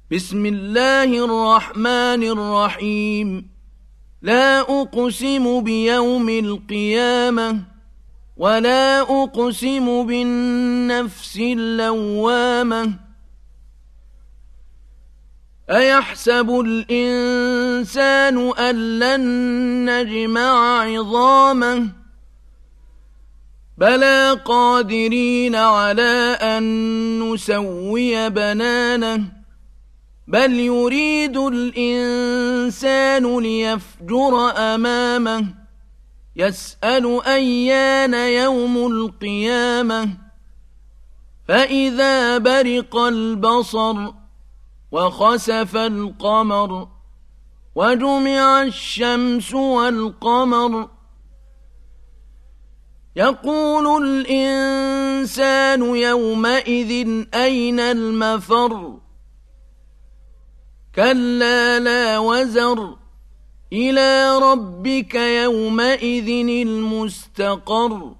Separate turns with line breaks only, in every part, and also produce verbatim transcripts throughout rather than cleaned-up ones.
بسم الله الرحمن الرحيم لا أقسم بيوم القيامة ولا أقسم بالنفس اللوامة أيحسب الإنسان أن لن نجمع عظامه بلى قادرين على أن نسوي بنانه بل يريد الإنسان ليفجر أمامه يسأل أيان يوم القيامة فإذا برق البصر وخسف القمر وجمع الشمس والقمر يقول الإنسان يومئذ أين المفر كلا لا وزر إلى ربك يومئذ المستقر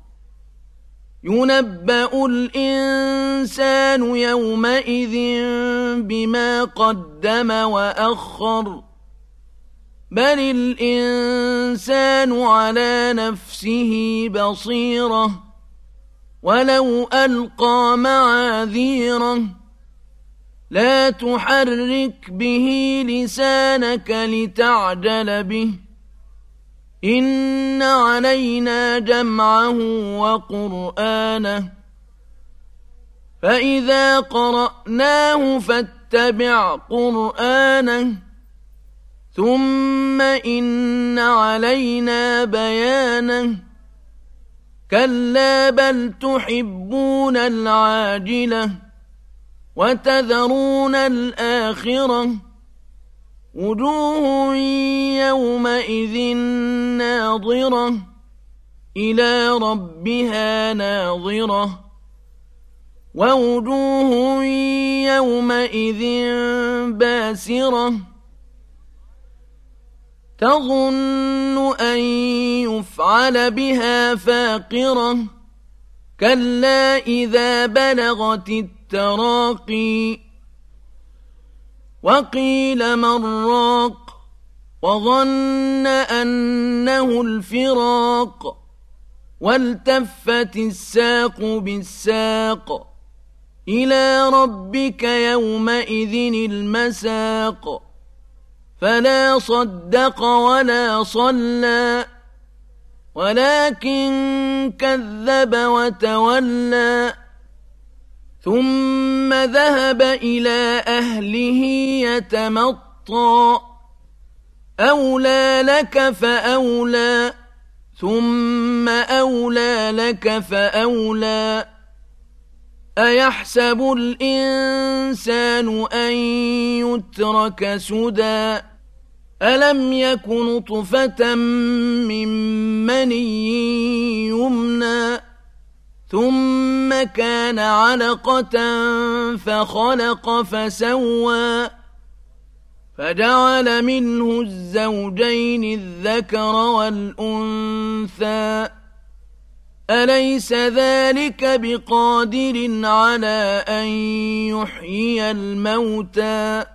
ينبأ الإنسان يومئذ بما قدم وأخر بل الإنسان على نفسه بصيرة ولو ألقى معاذيره لا تحرك به لسانك لتعجل به إن علينا جمعه وقرآنه فإذا قرأناه فاتبع قرآنه ثم إن علينا بيانه كلا بل تحبون العاجلة وتذرون الآخرة وجوه يومئذ ناظرة إلى ربها ناظرة ووجوه يومئذ باسرة تظن أن يفعل بها فاقرة كلا إذا بلغت التراقي وقيل من راق وظن أنه الفراق والتفت الساق بالساق إلى ربك يومئذ المساق فلا صدق ولا صلى ولكن كذب وتولى ثم ذهب إلى أهله يتمطى أولى لك فأولى ثم أولى لك فأولى أيحسب الإنسان أن يترك سدى ألم يك نطفة من مني يمنى ثم كان علقة فخلق فسوى فجعل منه الزوجين الذكر والأنثى أليس ذلك بقادر على أن يحيي الموتى